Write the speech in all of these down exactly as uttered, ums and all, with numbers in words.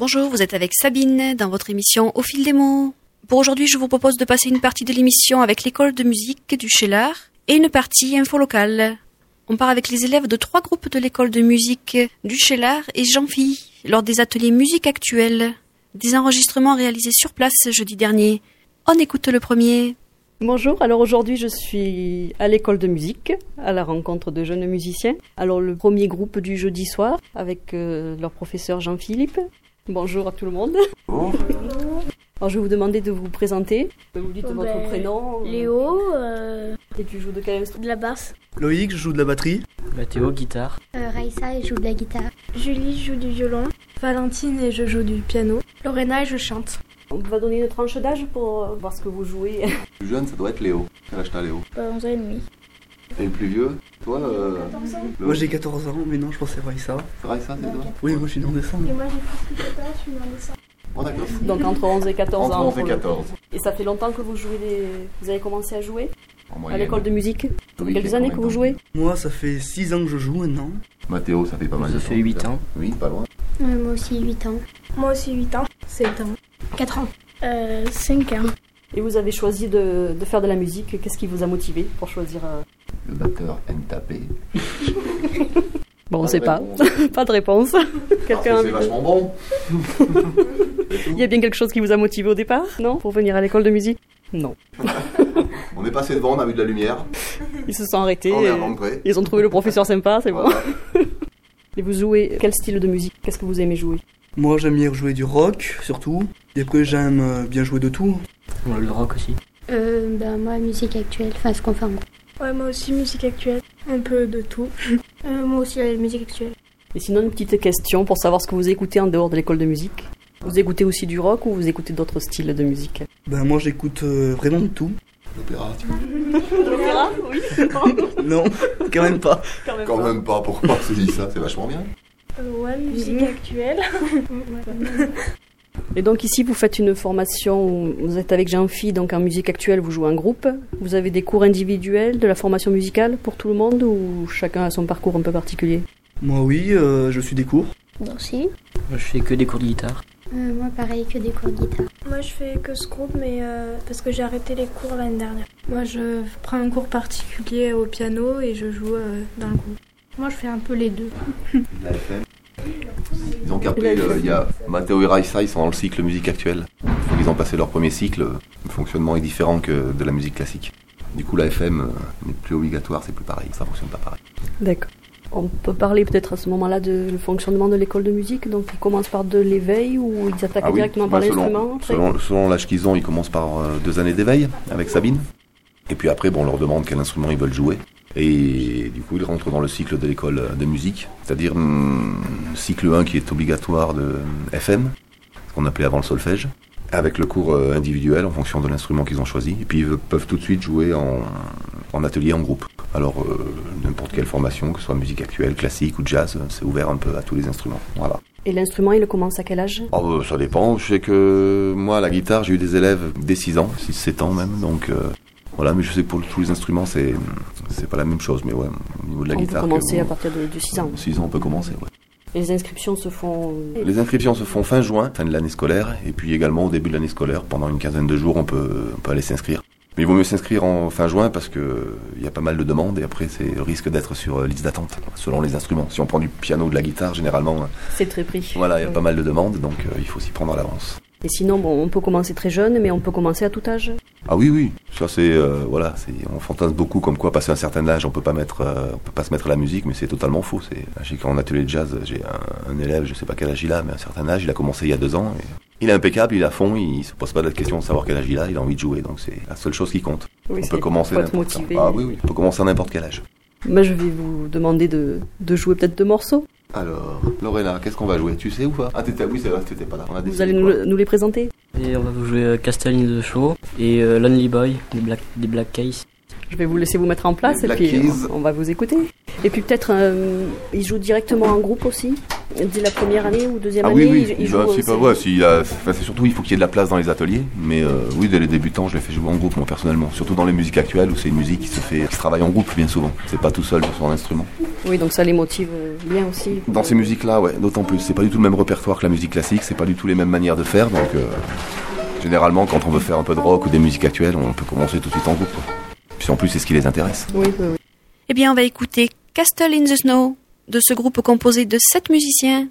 Bonjour, vous êtes avec Sabine dans votre émission Au fil des mots. Pour aujourd'hui, je vous propose de passer une partie de l'émission avec l'école de musique du Cheylard et une partie info locale. On part avec les élèves de trois groupes de l'école de musique du Cheylard et Jean-Phi lors des ateliers musique actuelle. Des enregistrements réalisés sur place jeudi dernier. On écoute le premier. Bonjour, alors aujourd'hui je suis à l'école de musique, à la rencontre de jeunes musiciens. Alors le premier groupe du jeudi soir avec euh, leur professeur Jean-Philippe. Bonjour à tout le monde. Bonjour. Alors je vais vous demander de vous présenter. Vous dites oh votre ben, prénom. Léo. Euh... Et tu joues de quel instrument? De la basse. Loïc, je joue de la batterie. Mathéo, guitare. Euh, Raïssa, elle joue de la guitare. Julie, je joue du violon. Valentine et je joue du piano. Lorena et je chante. On va donner une tranche d'âge pour voir ce que vous jouez. Le plus jeune, ça doit être Léo. Quel âge t'as, Léo? euh, onze ans et demi. Et le plus vieux? Toi euh... Moi j'ai quatorze ans, mais non, je pensais Raïssa. C'est Raïssa, c'est toi? Oui, moi je suis né en décembre. Et moi j'ai plus que quatorze, je suis né en décembre. Oh, d'accord. Donc entre onze et quatorze entre ans. onze et quatorze. Le... Et ça fait longtemps que vous jouez les... Vous avez commencé à jouer En à l'école de musique? Ça fait quelques années que vous jouez? Moi ça fait six ans que je joue maintenant. Mathéo, ça fait pas mal ça de temps. Ça fait huit ans. Oui, pas loin. Ouais, moi aussi huit ans. Moi aussi huit ans. sept ans. quatre ans. Euh, cinq ans. Et vous avez choisi de, de faire de la musique. Qu'est-ce qui vous a motivé pour choisir euh... Le batteur aime taper. Bon, on sait pas. Pas de réponse. Quelqu'un C'est vachement bon. Il y a bien quelque chose qui vous a motivé au départ, non? Pour venir à l'école de musique? Non. On est passé devant, on a vu de la lumière. Ils se sont arrêtés. On est et... rentré. Ils ont trouvé le professeur sympa, c'est Voilà. bon. Et vous jouez quel style de musique? Qu'est-ce que vous aimez jouer? Moi j'aime bien jouer du rock, surtout. Et après j'aime bien jouer de tout. Ouais, le rock aussi. Euh, bah moi musique actuelle, enfin ce qu'on fait en groupe. Ouais, moi aussi musique actuelle. Un peu de tout. euh, moi aussi la musique actuelle. Et sinon une petite question pour savoir ce que vous écoutez en dehors de l'école de musique. Vous écoutez aussi du rock ou vous écoutez d'autres styles de musique? Ben moi j'écoute euh, vraiment de tout. L'opéra, tu De l'opéra? Oui. Non, quand même pas. Quand même Quand pas. même pas, pourquoi on se dit ça? C'est vachement bien. Euh, ouais, musique actuelle. Et donc ici vous faites une formation, vous êtes avec Jean-Phi, donc en musique actuelle vous jouez en groupe. Vous avez des cours individuels, de la formation musicale pour tout le monde ou chacun a son parcours un peu particulier? Moi oui, euh, je suis des cours. Moi aussi. Moi, je fais que des cours de guitare. Euh, moi pareil, que des cours de guitare. Moi je fais que ce groupe, mais euh, parce que j'ai arrêté les cours l'année dernière. Moi je prends un cours particulier au piano et je joue euh, dans le groupe. Moi je fais un peu les deux. La F M. Ils ont capé, il y a Mathéo et Raïssa, ils sont dans le cycle musique actuelle. Ils ont passé leur premier cycle, le fonctionnement est différent que de la musique classique. Du coup la F M euh, n'est plus obligatoire, c'est plus pareil, ça fonctionne pas pareil. D'accord. On peut parler peut-être à ce moment-là de le fonctionnement de l'école de musique. Donc ils commencent par de l'éveil ou ils attaquent Ah oui, directement bah, par selon, l'instrument? selon, selon l'âge qu'ils ont, ils commencent par euh, deux années d'éveil avec Sabine. Et puis après, bon, on leur demande quel instrument ils veulent jouer. Et du coup, ils rentrent dans le cycle de l'école de musique, c'est-à-dire hum, cycle un qui est obligatoire de F M, ce qu'on appelait avant le solfège, avec le cours euh, individuel en fonction de l'instrument qu'ils ont choisi. Et puis ils peuvent tout de suite jouer en, en atelier, en groupe. Alors euh, n'importe quelle formation, que ce soit musique actuelle, classique ou jazz, c'est ouvert un peu à tous les instruments. Voilà. Et l'instrument, il commence à quel âge? Oh, euh, ça dépend. Je sais que moi, à la guitare, j'ai eu des élèves dès six ans, six sept ans même, donc... Euh, Voilà, mais je sais que pour tous les instruments, c'est c'est pas la même chose, mais ouais, au niveau de la on guitare... On peut commencer que, à partir de, de six ans. six ans, on peut commencer, ouais. Et les inscriptions se font... Les inscriptions se font fin juin, fin de l'année scolaire, et puis également au début de l'année scolaire, pendant une quinzaine de jours, on peut, on peut aller s'inscrire. Mais il vaut mieux s'inscrire en fin juin parce que il y a pas mal de demandes, et après, c'est risque d'être sur liste d'attente, selon les instruments. Si on prend du piano ou de la guitare, généralement... C'est très pris. Voilà, il y a ouais. pas mal de demandes, donc euh, il faut s'y prendre à l'avance. Et sinon, bon, on peut commencer très jeune, mais on peut commencer à tout âge. Ah oui, oui, ça c'est, euh, voilà, c'est, on fantasme beaucoup comme quoi, passer un certain âge, on peut pas mettre, euh, on peut pas se mettre à la musique, mais c'est totalement faux. C'est, j'ai qu'en atelier de jazz, j'ai un, un élève, je sais pas quel âge il a, mais à un certain âge, il a commencé il y a deux ans, et il est impeccable, il est à fond, il se pose pas de question de savoir quel âge il a, il a envie de jouer, donc c'est la seule chose qui compte. Oui, on c'est, peut commencer faut être n'importe motivé. quand. Ah oui, oui, on peut commencer à n'importe quel âge. Moi, je vais vous demander de, de jouer peut-être deux morceaux. Alors, Lorena, qu'est-ce qu'on va jouer? Tu sais ou pas? Ah, t'étais, oui, c'est vrai, t'étais pas là. On a vous allez nous, nous les présenter? Et on va vous jouer euh, Castelline de Show et euh, Lonely Boy des Black, des Black Keys. Je vais vous laisser vous mettre en place Les et puis Black Keys. on, on va vous écouter. Et puis peut-être, euh, ils jouent directement en groupe aussi? Dès la première année ou deuxième Ah année, oui, oui, il, il bah, joue c'est pas, aussi. ouais, s'il y a- enfin, c'est surtout il faut qu'il y ait de la place dans les ateliers, mais euh, oui, dès les débutants, je les fais jouer en groupe moi personnellement, surtout dans les musiques actuelles où c'est une musique qui se fait, qui se travaille en groupe bien souvent, c'est pas tout seul sur son instrument. Oui, donc ça les motive euh, bien aussi. Dans ces musiques-là, ouais, d'autant plus, c'est pas du tout le même répertoire que la musique classique, c'est pas du tout les mêmes manières de faire, donc euh, généralement quand on veut faire un peu de rock ou des musiques actuelles, on peut commencer tout de suite en groupe. Quoi. Puis en plus, c'est ce qui les intéresse. Oui, oui, oui. Eh bien, on va écouter Castle in the Snow de ce groupe composé de sept musiciens.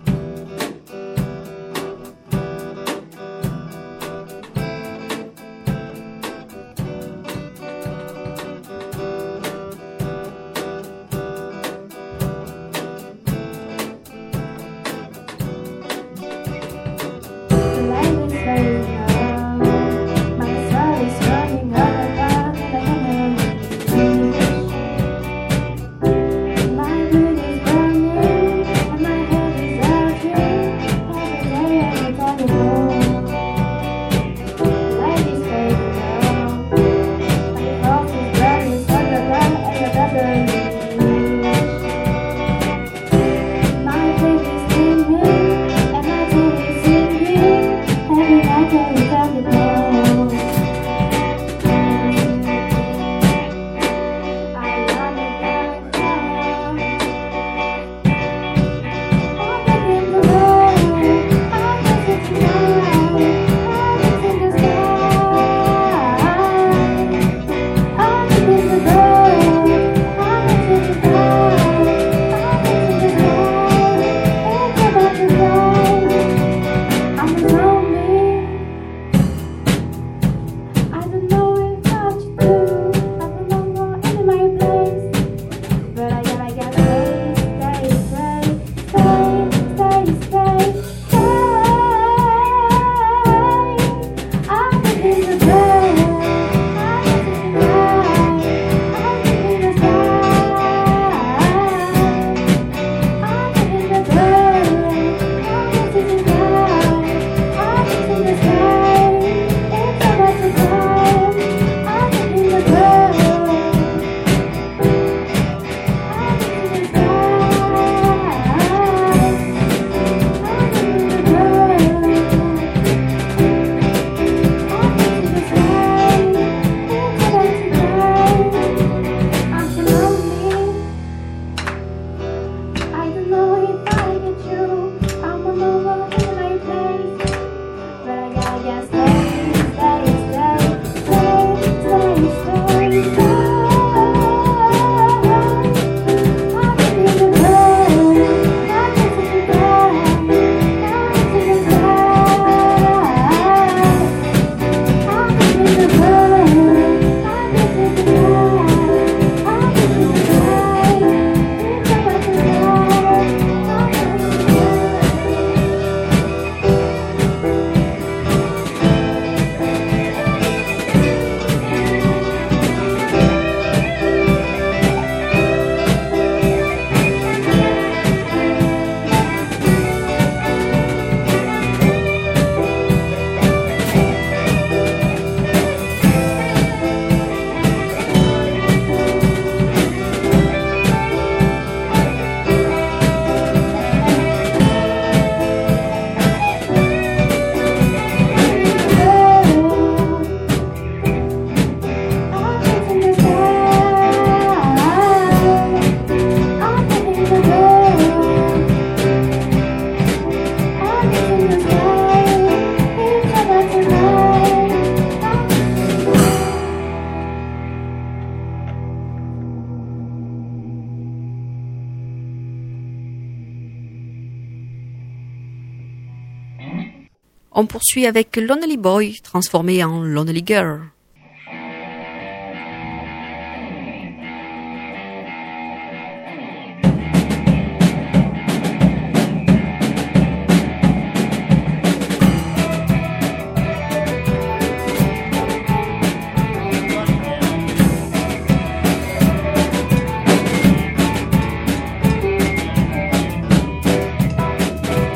On poursuit avec Lonely Boy, transformé en Lonely Girl.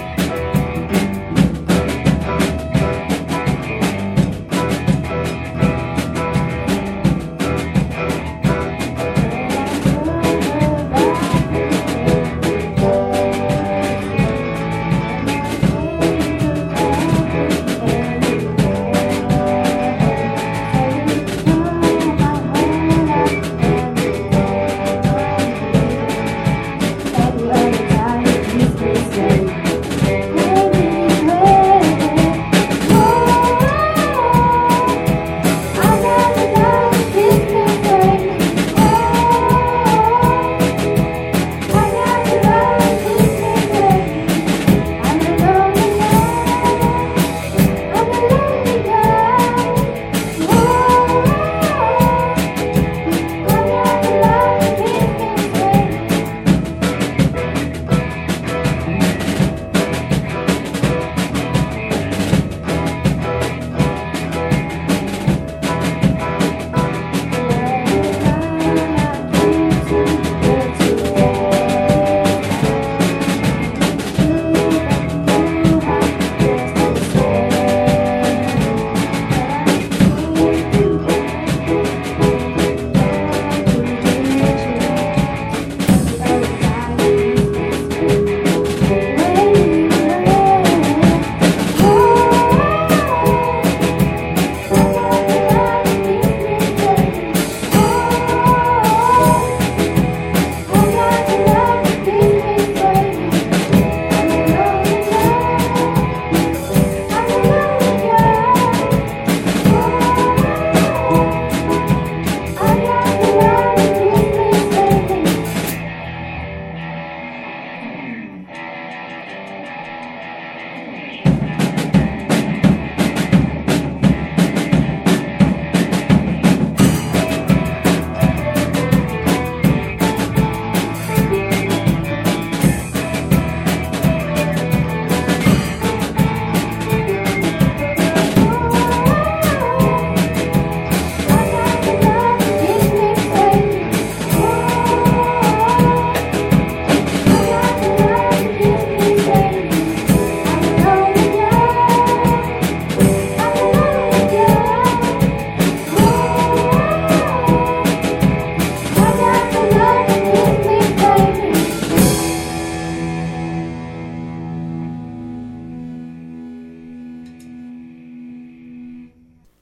Thank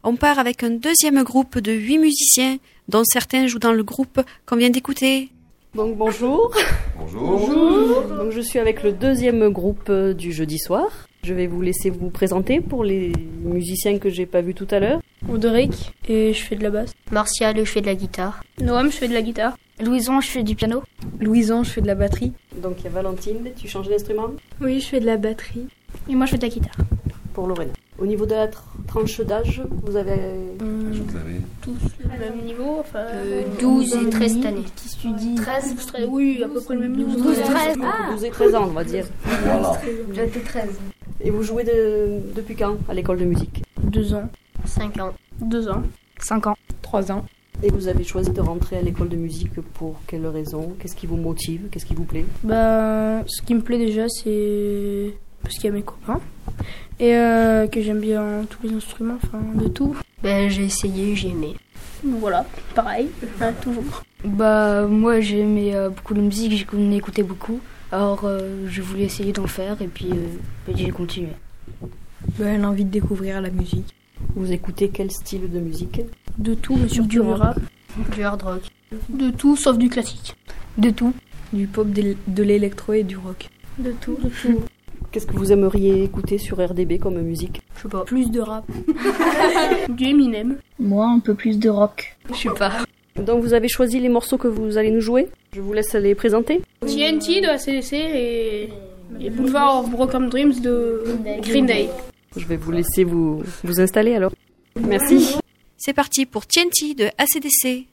On part avec un deuxième groupe de huit musiciens, dont certains jouent dans le groupe qu'on vient d'écouter. Donc bonjour. Bonjour. Bonjour. Donc je suis avec le deuxième groupe du jeudi soir. Je vais vous laisser vous présenter pour les musiciens que j'ai pas vus tout à l'heure. Audric, et je fais de la basse. Martial, je fais de la guitare. Noam, je fais de la guitare. Louison, je fais du piano. Louison, je fais de la batterie. Donc il y a Valentine, tu changes d'instrument? Oui, je fais de la batterie. Et moi, je fais de la guitare. Pour Lorena. Au niveau de la tr- tranche d'âge, vous avez... Hum, Vous avez tous le même niveau, enfin... Euh, douze et treize cette année. Qui studie treize, treize, oui, à peu près le même niveau. douze, treize. Ah. douze et treize ans, on va dire. Voilà. J'étais treize. Et vous jouez de... depuis quand à l'école de musique? Deux ans. cinq ans. Deux ans. Cinq ans. Trois ans. Et vous avez choisi de rentrer à l'école de musique pour quelle raison? Qu'est-ce qui vous motive? Qu'est-ce qui vous plaît? Bah, ce qui me plaît déjà, c'est parce qu'il y a mes copains et euh, que j'aime bien tous les instruments, enfin de tout. Ben, j'ai essayé, j'ai aimé. Donc voilà, pareil, hein, toujours. Bah, moi, j'aimais euh, beaucoup de musique, j'en écoutais beaucoup. Alors, euh, je voulais essayer d'en faire et puis, euh, et j'ai continué. Ben, l'envie de découvrir la musique. Vous écoutez quel style de musique? De tout, mais surtout Du du rap. Du hard rock. De tout, sauf du classique. De tout. Du pop, de l'électro et du rock. De tout. De tout. Qu'est-ce que vous aimeriez écouter sur R D B comme musique? Je sais pas. Plus de rap. Du Eminem. Moi, un peu plus de rock. Je sais pas. Donc vous avez choisi les morceaux que vous allez nous jouer. Je vous laisse les présenter. T N T de A C D C et, et Boulevard of Broken Dreams de Green Day. Je vais vous laisser vous, vous installer alors. Merci. C'est parti pour T N T de A C D C.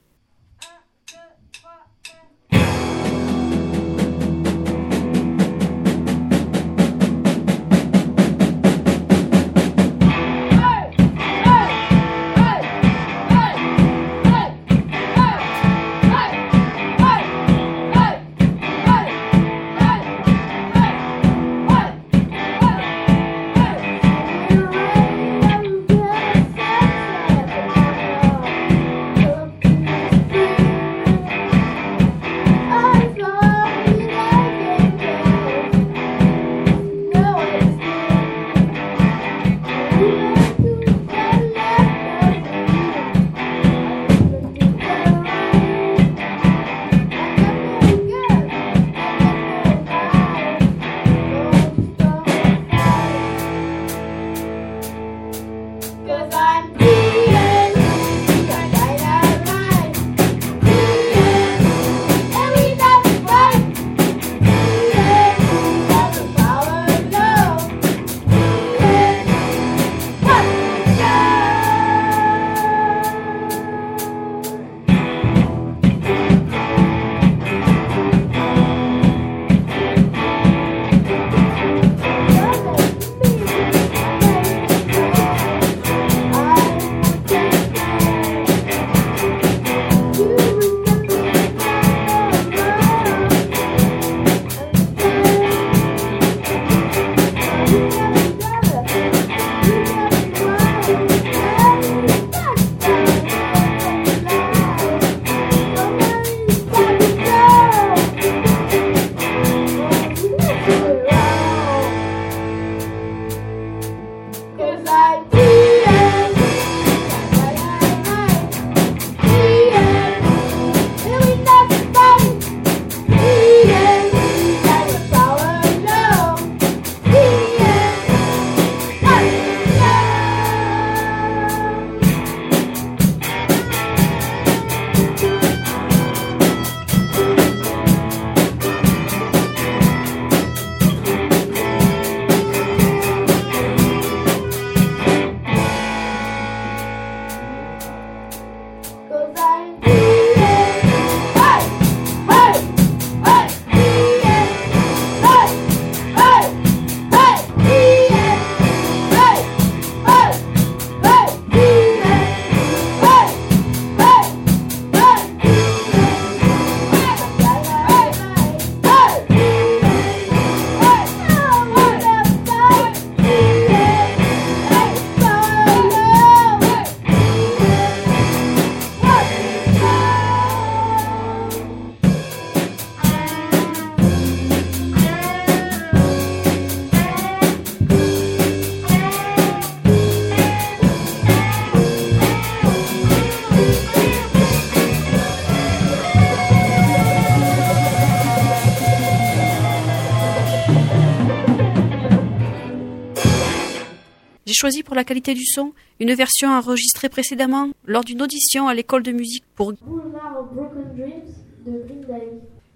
Hey! choisi pour la qualité du son une version enregistrée précédemment lors d'une audition à l'école de musique pour Boulevard of Broken Dreams de Green Day.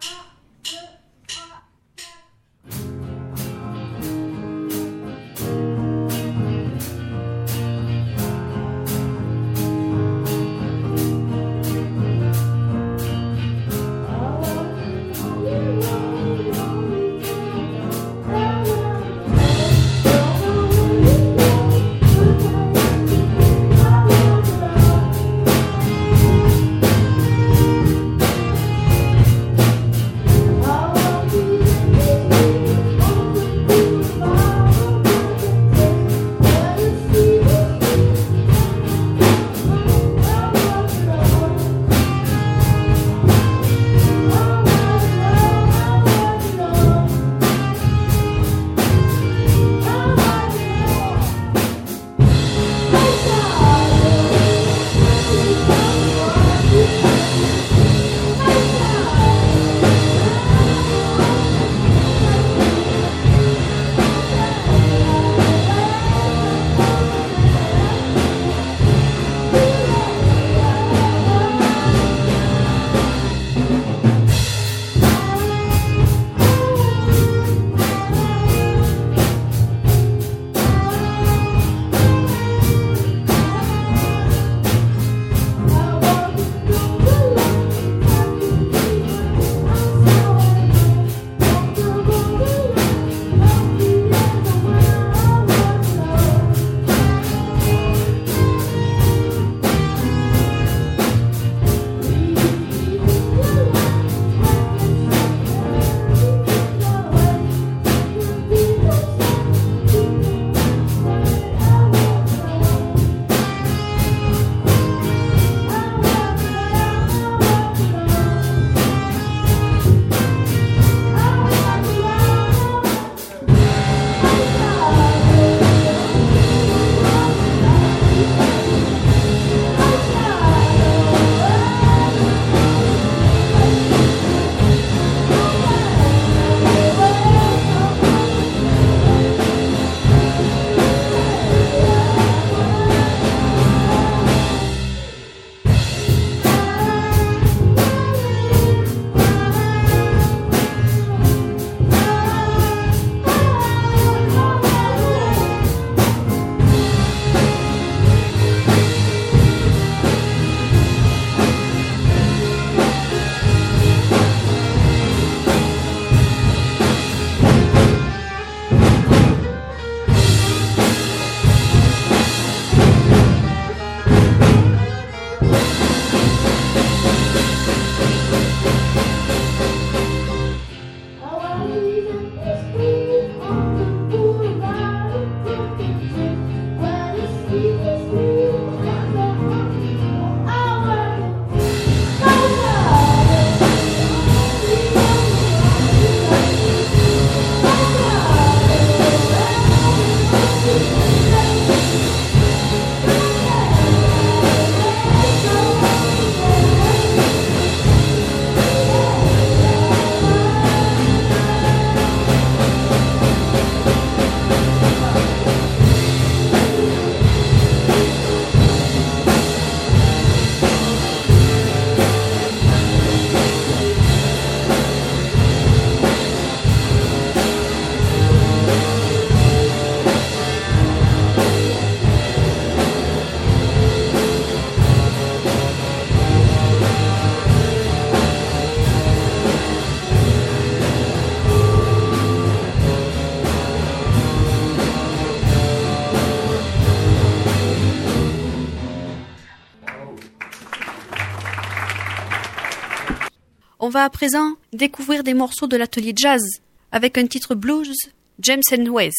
On va à présent découvrir des morceaux de l'atelier jazz avec un titre blues, James and Wes.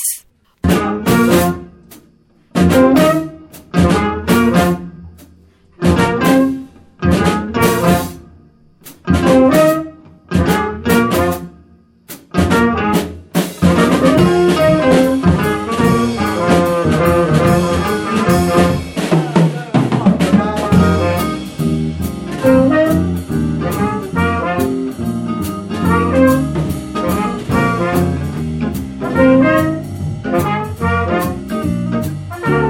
Thank you.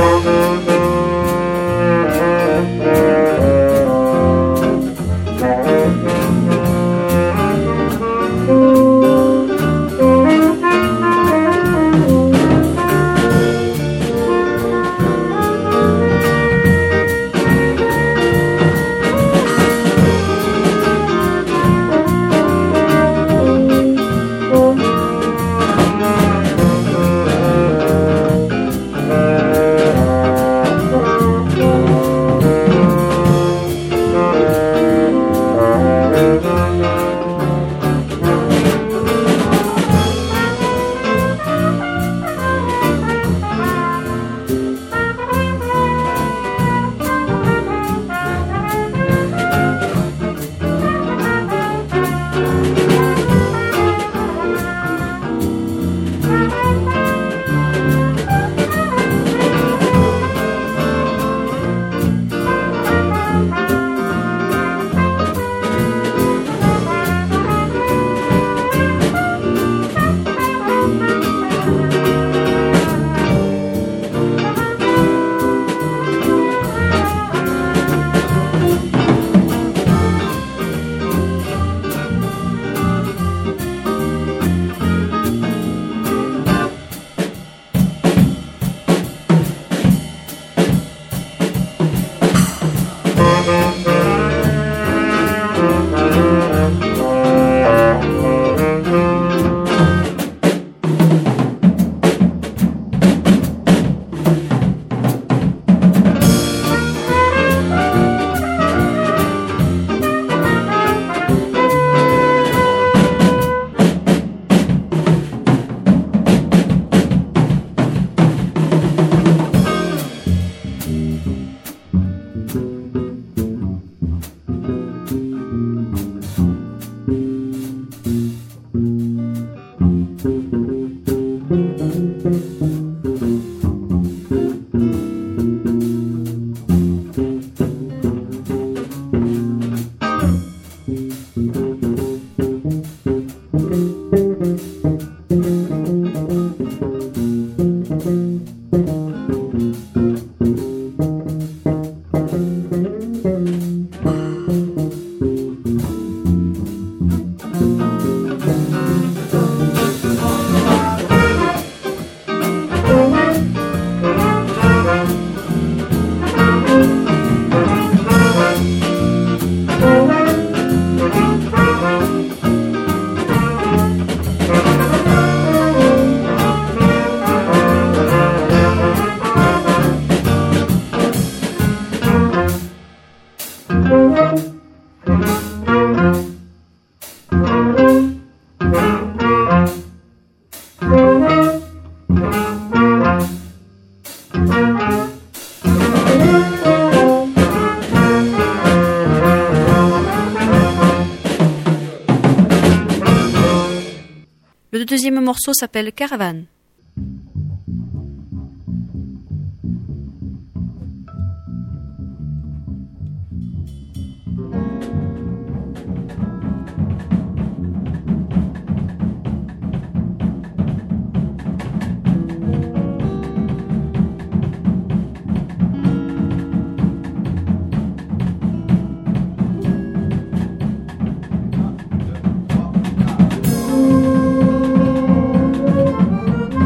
Le deuxième morceau s'appelle Caravane. Thank you.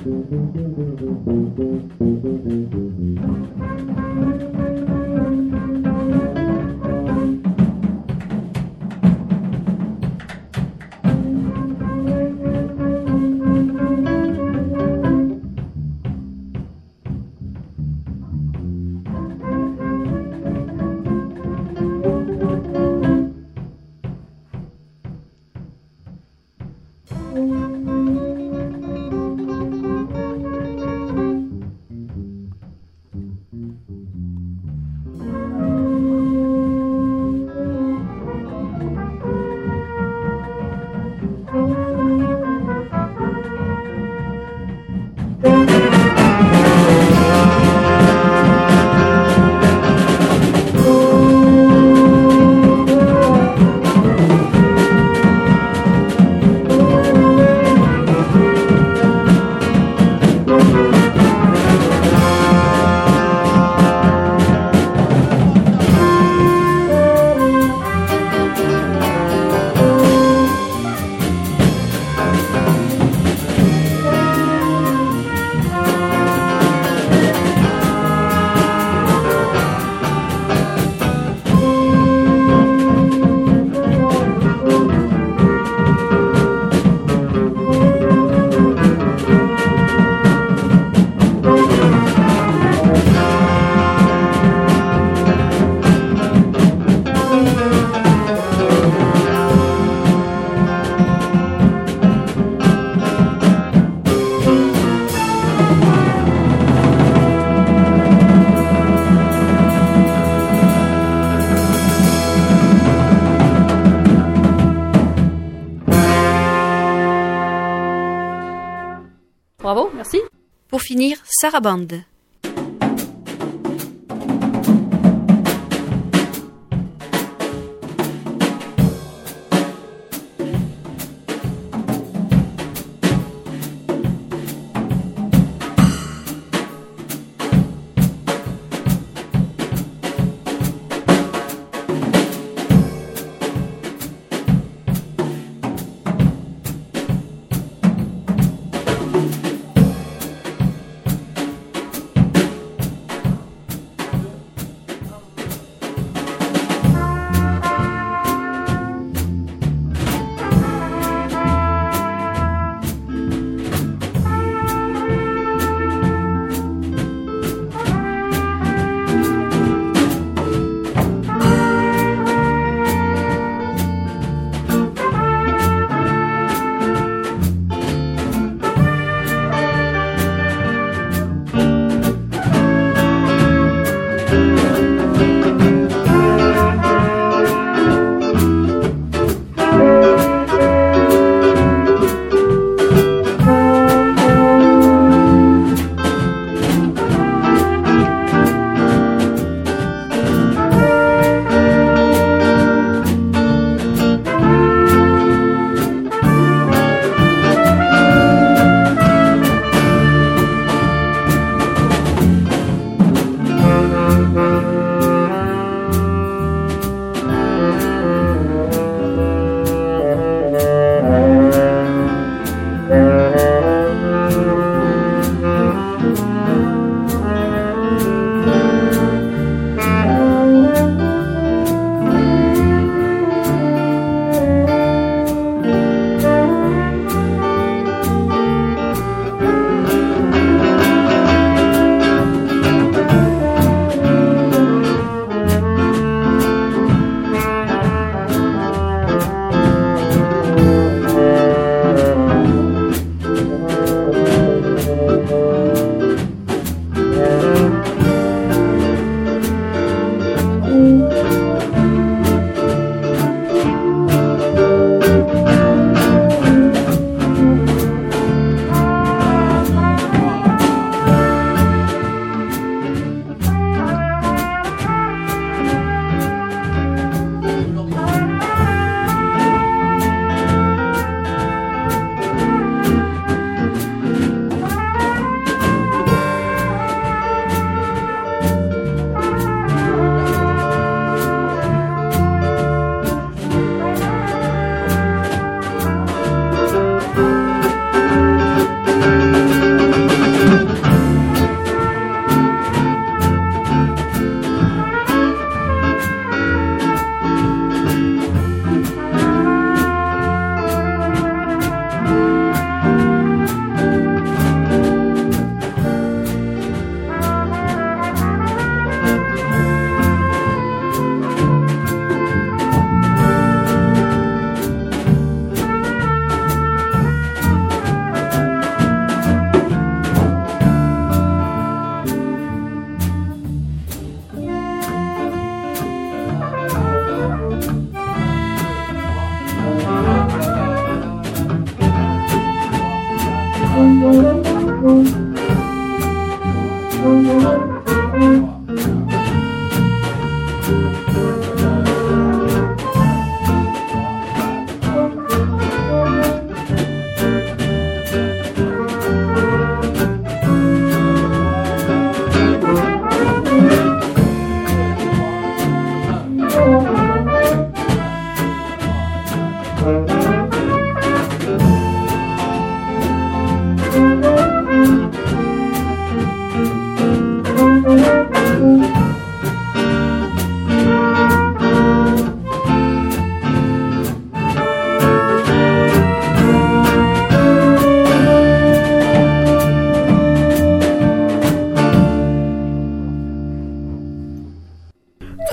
Bravo, merci. Pour finir, Sarabande.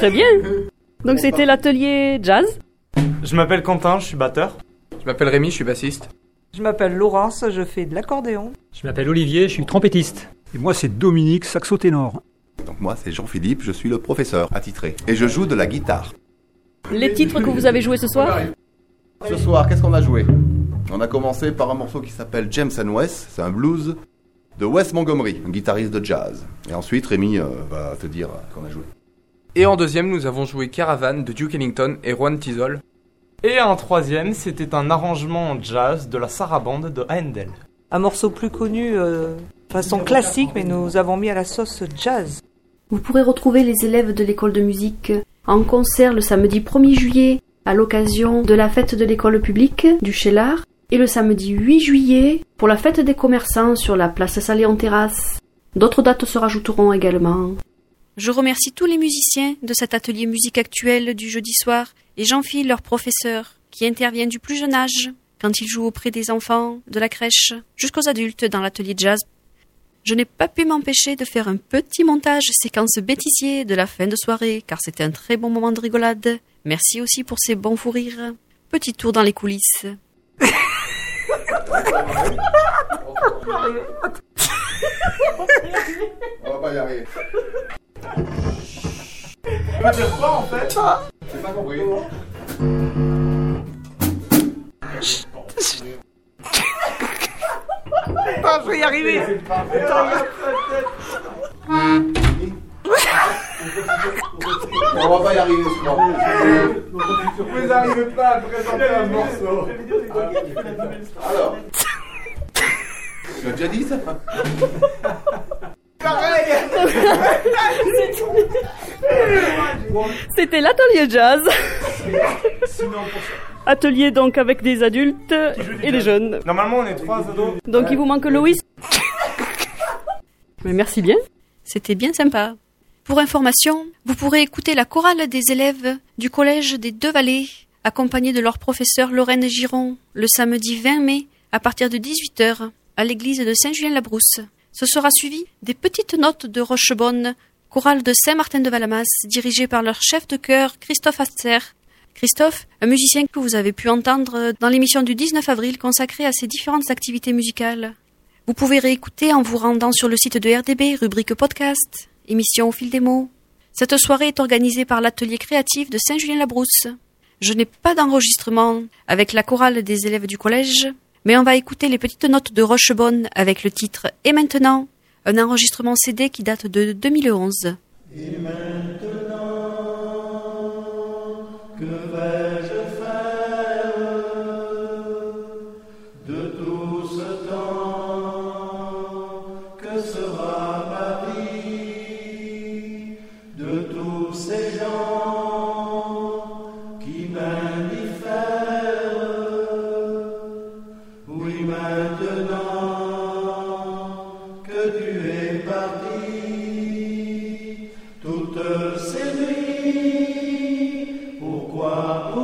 Très bien. Donc c'était l'atelier jazz. Je m'appelle Quentin, je suis batteur. Je m'appelle Rémi, je suis bassiste. Je m'appelle Laurence, je fais de l'accordéon. Je m'appelle Olivier, je suis trompettiste. Et moi c'est Dominique, saxo-ténor. Donc moi c'est Jean-Philippe, je suis le professeur attitré. Et je joue de la guitare. Les titres que vous avez joués ce soir ? Ce soir, qu'est-ce qu'on a joué ? On a commencé par un morceau qui s'appelle James and Wes, c'est un blues de Wes Montgomery, un guitariste de jazz. Et ensuite, Rémi euh, va te dire qu'on a joué. Et en deuxième, nous avons joué Caravan de Duke Ellington et Juan Tizol. Et en troisième, c'était un arrangement en jazz de la sarabande de Handel. Un morceau plus connu, euh, façon classique, mais nous avons mis à la sauce jazz. Vous pourrez retrouver les élèves de l'école de musique en concert le samedi premier juillet à l'occasion de la fête de l'école publique du Cheylard et le samedi huit juillet pour la fête des commerçants sur la place Salé-en-Terrasse. D'autres dates se rajouteront également. Je remercie tous les musiciens de cet atelier musique actuelle du jeudi soir et Jean-Phil, leur professeur, qui intervient du plus jeune âge quand il joue auprès des enfants de la crèche jusqu'aux adultes dans l'atelier jazz. Je n'ai pas pu m'empêcher de faire un petit montage séquence bêtisier de la fin de soirée car c'était un très bon moment de rigolade. Merci aussi pour ces bons fous rires. Petit tour dans les coulisses. On va pas y arriver. Tu veux dire quoi en fait ? J'ai pas compris. Ah, je vais y arriver. On va pas y arriver ce soir. Vous n'arrivez pas à présenter un morceau. Alors. Tu as déjà dit ça ? C'était l'atelier jazz. Atelier donc avec des adultes et des jeunes. Normalement on est trois ados. Donc il vous manque Loïs. Mais merci bien. C'était bien sympa. Pour information, vous pourrez écouter la chorale des élèves du collège des Deux-Vallées, accompagnés de leur professeur Lorraine Giron, le samedi vingt mai, à partir de dix-huit heures, à l'église de Saint-Julien-la-Brousse. Ce sera suivi des petites notes de Rochebonne, chorale de Saint-Martin-de-Valamas, dirigée par leur chef de chœur, Christophe Aster. Christophe, un musicien que vous avez pu entendre dans l'émission du dix-neuf avril consacrée à ses différentes activités musicales. Vous pouvez réécouter en vous rendant sur le site de R D B, rubrique podcast, émission au fil des mots. Cette soirée est organisée par l'atelier créatif de Saint-Julien-la-Brousse. Je n'ai pas d'enregistrement avec la chorale des élèves du collège, mais on va écouter les petites notes de Rochebonne avec le titre « Et maintenant », un enregistrement C D qui date de deux mille onze. Et maintenant, que vais-je faire de tout ce temps? Que sera ma vie de tous ces gens qui m'indiffèrent? Oui, maintenant que tu es parti, toutes ces nuits, pourquoi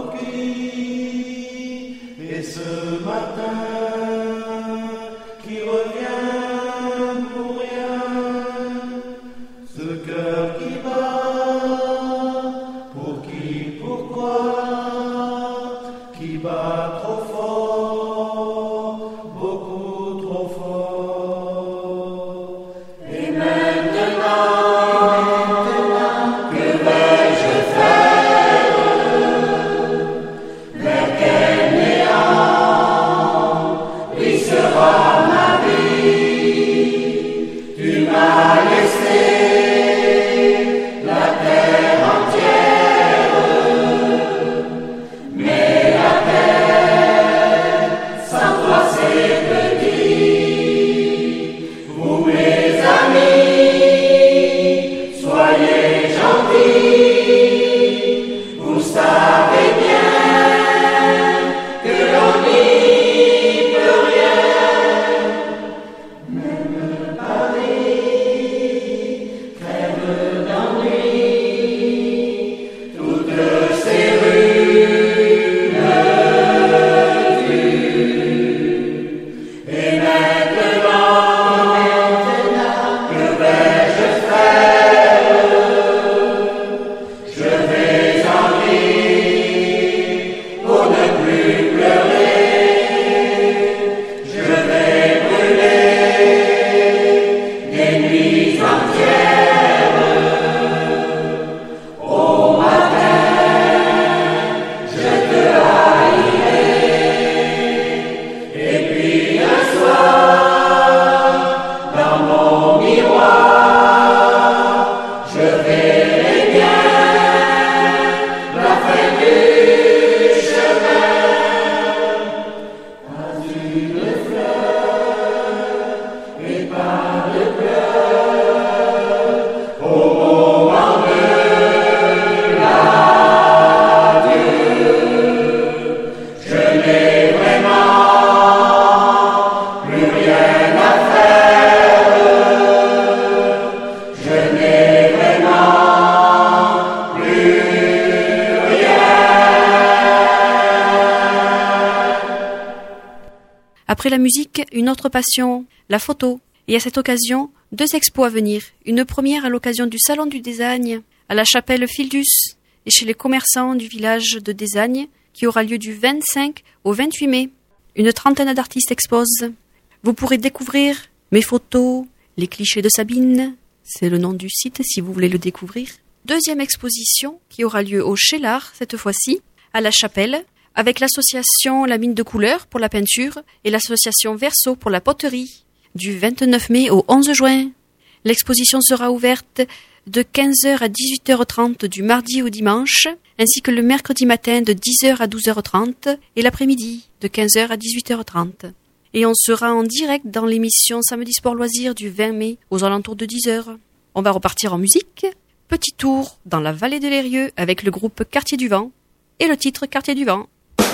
Après la musique, une autre passion, la photo. Et à cette occasion, deux expos à venir. Une première à l'occasion du Salon du Désagne, à la chapelle Fildus et chez les commerçants du village de Désagne, qui aura lieu du vingt-cinq au vingt-huit mai. Une trentaine d'artistes exposent. Vous pourrez découvrir mes photos, les clichés de Sabine. C'est le nom du site si vous voulez le découvrir. Deuxième exposition qui aura lieu au Chélard, cette fois-ci, à la chapelle, avec l'association La Mine de Couleurs pour la peinture et l'association Verso pour la poterie, du vingt-neuf mai au onze juin. L'exposition sera ouverte de quinze heures à dix-huit heures trente du mardi au dimanche, ainsi que le mercredi matin de dix heures à douze heures trente et l'après-midi de quinze heures à dix-huit heures trente. Et on sera en direct dans l'émission Samedi Sport Loisirs du vingt mai aux alentours de dix heures. On va repartir en musique. Petit tour dans la vallée de l'Eyrieux avec le groupe Quartier du Vent et le titre Quartier du Vent.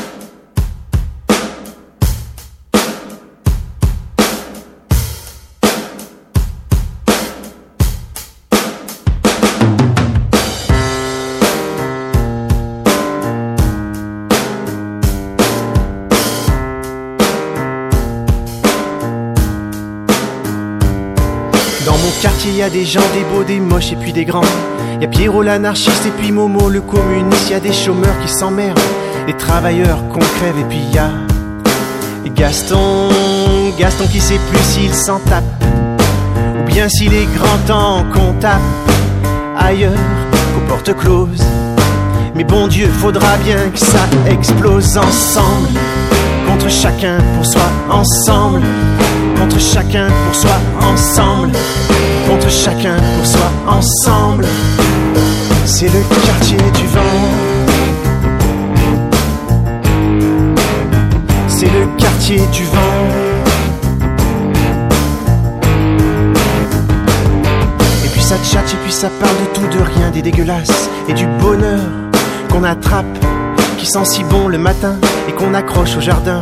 Quartier, y a des gens, des beaux, des moches et puis des grands. Y a Pierrot l'anarchiste et puis Momo le communiste. Y a des chômeurs qui s'emmerdent, des travailleurs qu'on crève. Et puis y a Gaston, Gaston qui sait plus s'il s'en tape ou bien s'il est grand temps qu'on tape ailleurs qu'aux portes closes. Mais bon Dieu, faudra bien que ça explose ensemble. Contre chacun pour soi, ensemble. Contre chacun pour soi, ensemble. Contre chacun pour soi, ensemble. C'est le quartier du vent. C'est le quartier du vent. Et puis ça tchatche et puis ça parle de tout, de rien, des dégueulasses et du bonheur qu'on attrape, qui sent si bon le matin et qu'on accroche au jardin.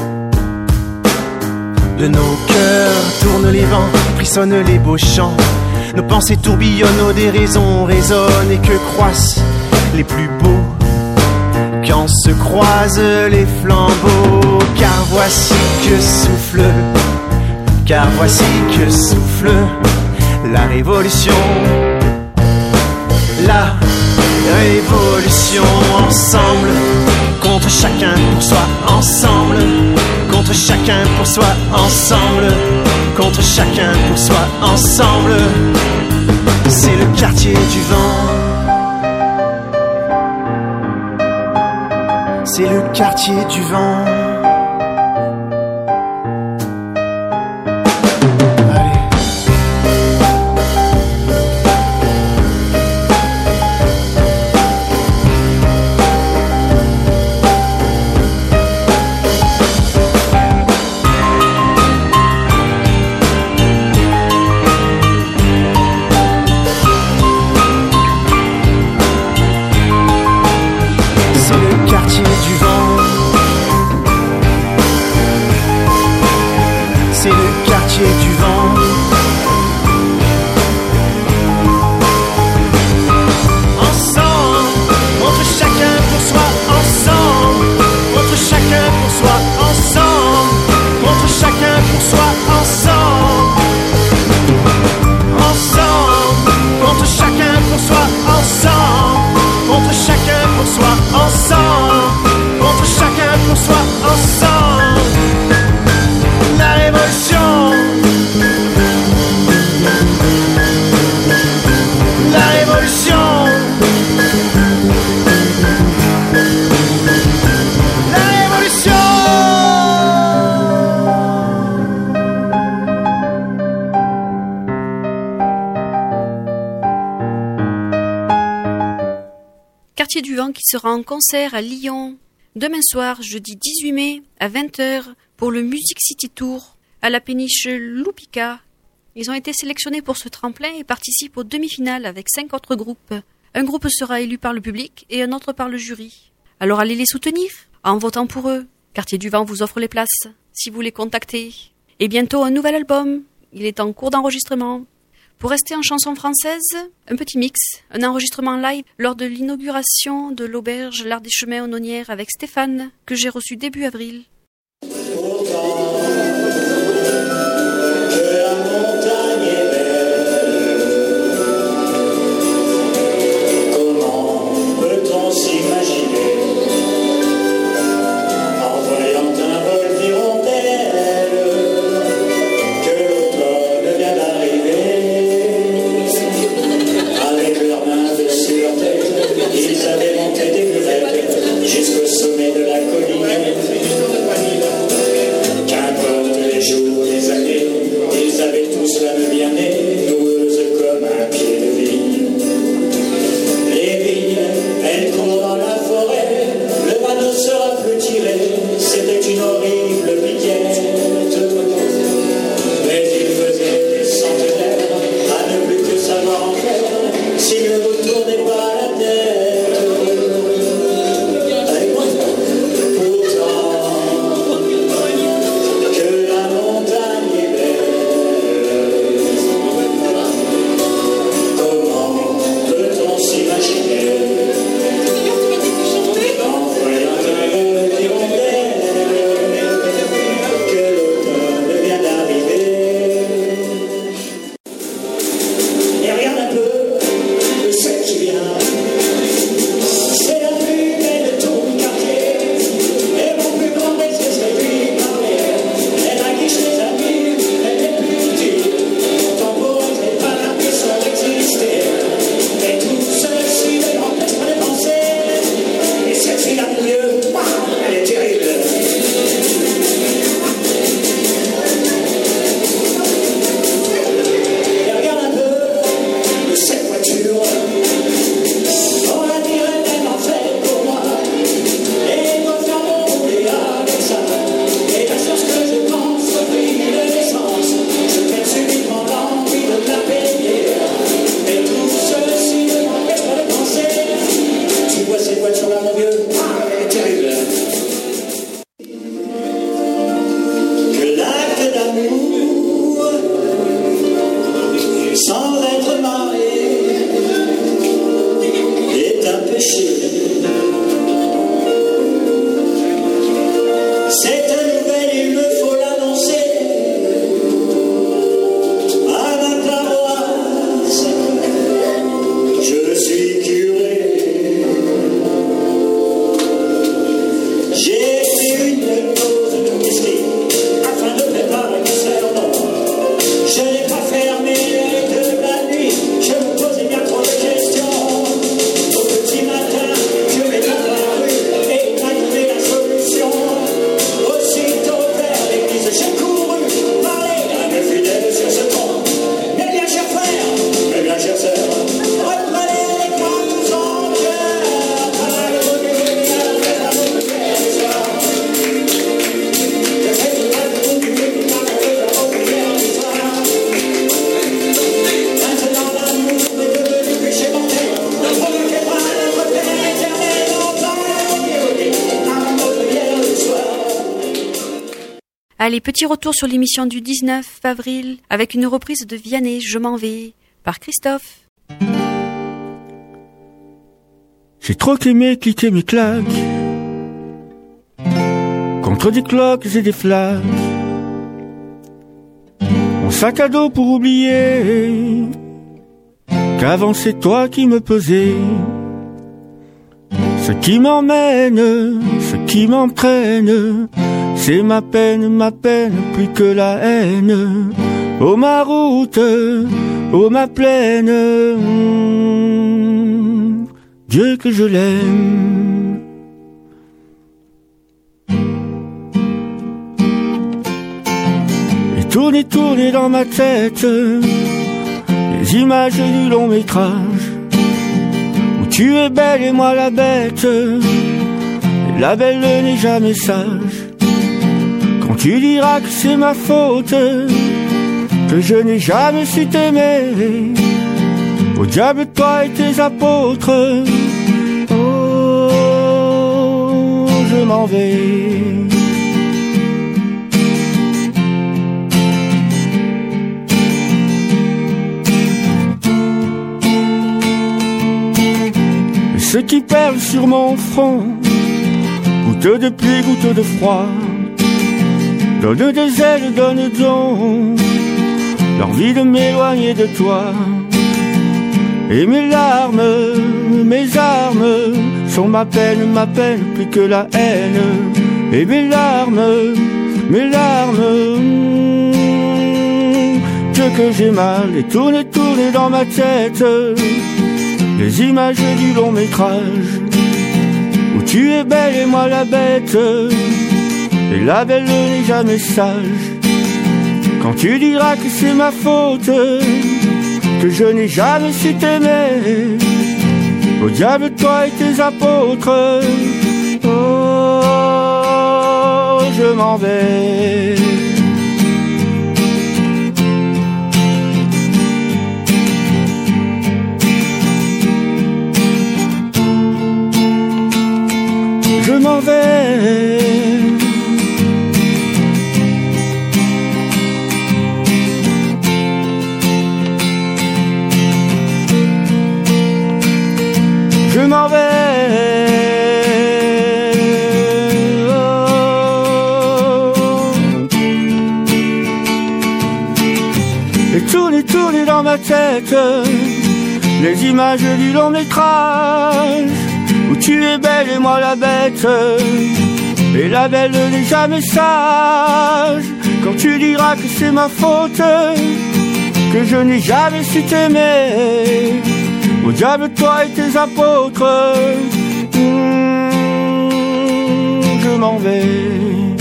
De nos cœurs tournent les vents, frissonnent les beaux chants. Nos pensées tourbillonnent, nos déraisons résonnent et que croissent les plus beaux quand se croisent les flambeaux. Car voici que souffle, car voici que souffle la révolution. La révolution ensemble, contre chacun pour soi, ensemble. Contre chacun pour soi, ensemble. Contre chacun pour soi, ensemble. C'est le quartier du vent. C'est le quartier du vent. Quartier du Vent qui sera en concert à Lyon demain soir, jeudi dix-huit mai à vingt heures pour le Music City Tour à la péniche Loupica. Ils ont été sélectionnés pour ce tremplin et participent aux demi-finales avec cinq autres groupes. Un groupe sera élu par le public et un autre par le jury. Alors allez les soutenir en votant pour eux. Quartier du Vent vous offre les places si vous les contactez. Et bientôt un nouvel album. Il est en cours d'enregistrement. Pour rester en chanson française, un petit mix, un enregistrement live lors de l'inauguration de l'auberge L'Art des Chemins aux Nonières avec Stéphane, que j'ai reçu début avril. Autant Allez, petit retour sur l'émission du dix-neuf avril avec une reprise de Vianney, Je m'en vais, par Christophe. J'ai trop aimé cliquer mes claques contre des cloques et des flaques. Mon sac à dos pour oublier qu'avant c'est toi qui me pesais. Ce qui m'emmène, ce qui m'entraîne, c'est ma peine, ma peine, plus que la haine. Oh ma route, oh ma plaine, mmh, Dieu que je l'aime. Et tourner, tourner dans ma tête les images du long métrage où tu es belle et moi la bête. Et la belle n'est jamais sage. Quand tu diras que c'est ma faute, que je n'ai jamais su t'aimer, au diable toi et tes apôtres. Oh, je m'en vais. Et ceux qui perlent sur mon front, goutte de pluie, goutte de froid, donne des ailes, donne donc l'envie de m'éloigner de toi. Et mes larmes, mes armes sont ma peine, ma peine, plus que la haine. Et mes larmes, mes larmes, Dieu que j'ai mal. Et tourner, tourner dans ma tête les images du long métrage où tu es belle et moi la bête. Et la belle n'est jamais sage. Quand tu diras que c'est ma faute, que je n'ai jamais su t'aimer, au diable toi et tes apôtres. Oh, je m'en vais. Je m'en vais. Je m'en vais. Oh. Et tourner, tourner dans ma tête les images du long métrage où tu es belle et moi la bête. Et la belle n'est jamais sage. Quand tu diras que c'est ma faute, que je n'ai jamais su t'aimer, au diable toi et tes apôtres. Mmh, je m'en vais.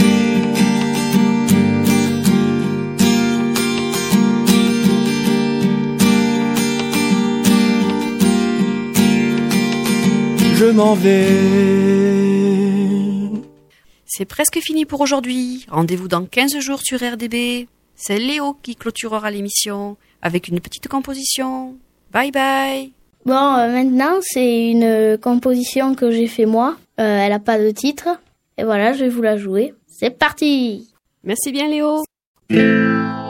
Je m'en vais. C'est presque fini pour aujourd'hui. Rendez-vous dans quinze jours sur R D B. C'est Léo qui clôturera l'émission avec une petite composition. Bye bye. Bon, euh, maintenant, c'est une composition que j'ai fait moi. Euh, elle n'a pas de titre. Et voilà, je vais vous la jouer. C'est parti. Merci bien, Léo.